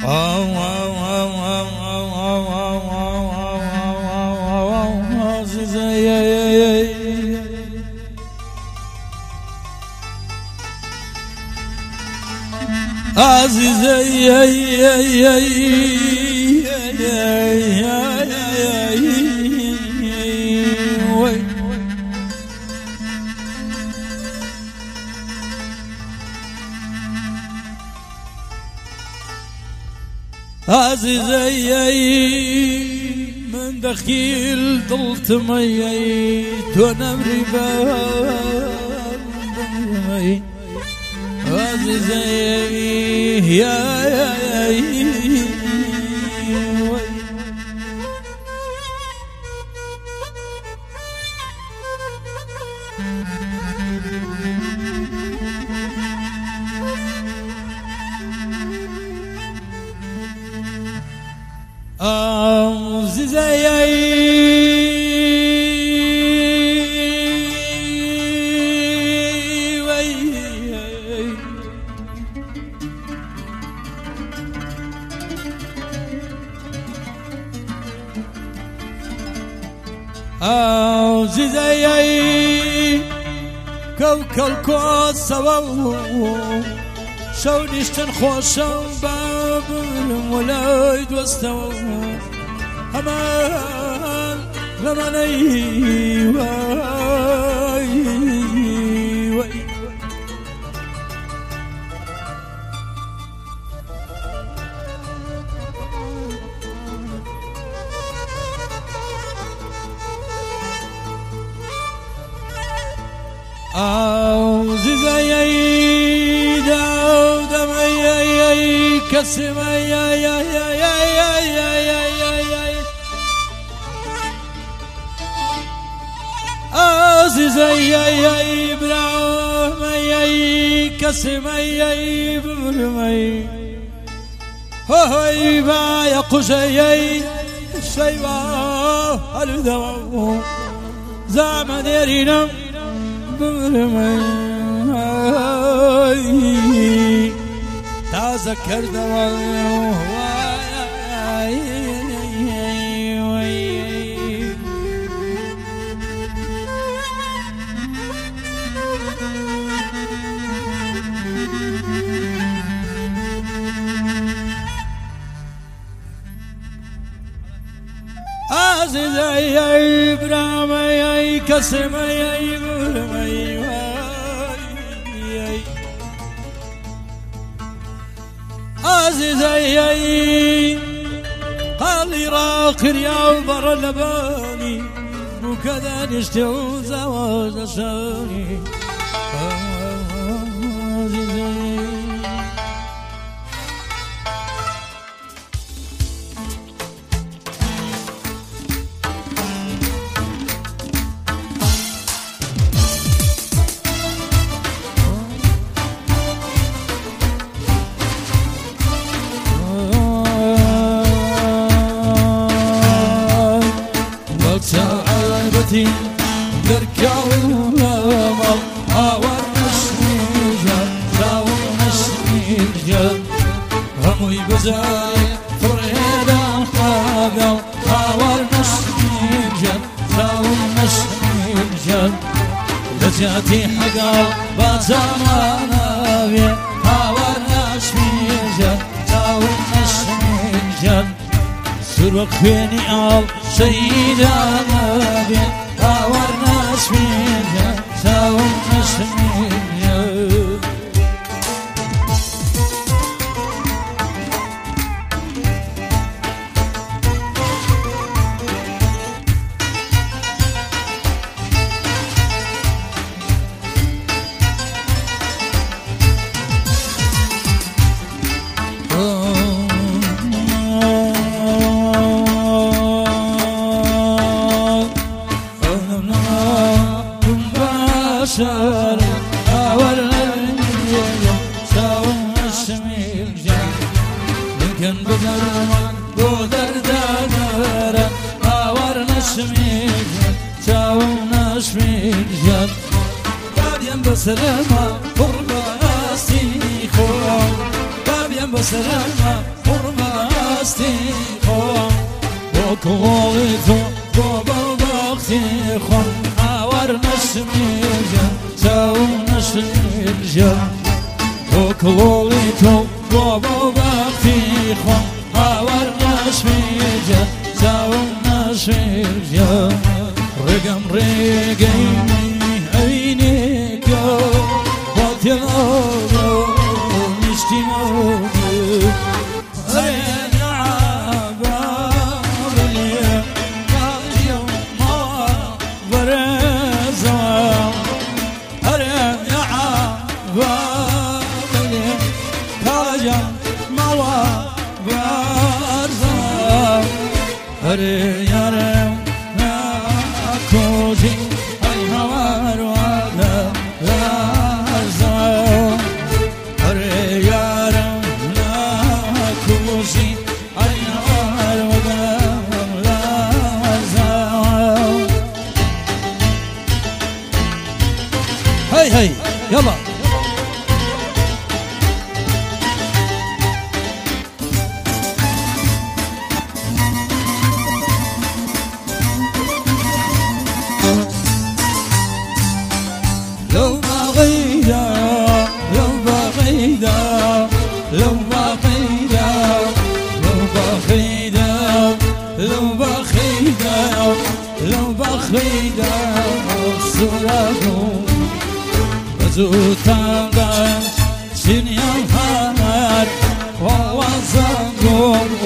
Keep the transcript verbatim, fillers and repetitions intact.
عزيزي عزيزي من دخيل ضلت مي تنمري بامي عزيزي يا يا يا عزيزي كوكل كوسو شونيشتن خوشم باب الولاد واستوى أمان لمني واي واي عزيزي داود مي كسم يا يا يا يا يا يا يا عزيزي يا إبراهيم يا كسم يا إبراهيم هاي با يا قشي شيبا الدوا زعما ديرنا برمي تذكر دوا عزيزي يا إبراهيم يا كسم يا إبراهيم عزيزي قال لي راقر يا بر اللباني وكذا نشتو زواج شاني دركاو مال هاور مشنيجا راو مشنيجا هموي بزاي فريدا خاقل هاور مشنيجا راو مشنيجا لجاتي حقال بزمانا بي هاور مشنيجا راو مشنيجا سرق فيني آل شيدانا بي هاورنا شميجا ساورنا شميجا لكن بدرمان بودر دادارا آور نشميك شاو نشميك بابيان بسلامة قربان استيخو بابيان بسلامة قربان دستی خواه با کلالی تو با بختی خواه آور نشمیجم تو نشمیجم با کلالی تو با بختی خواه آور نشمیجم تو نشمیجم رقم رقیمی عینی که با تلالو نشتی موجود هري يارم ناكوزي هاي هوار وادا لازم هري يارم ناكوزي هاي هوار وادا لازم هاي هاي يلا لو بغيدا لو بغيدا لو بغيدا لو بغيدا لو بغيدا لو بغيدا صوركم بزوتان سنيان هانر ووزنكم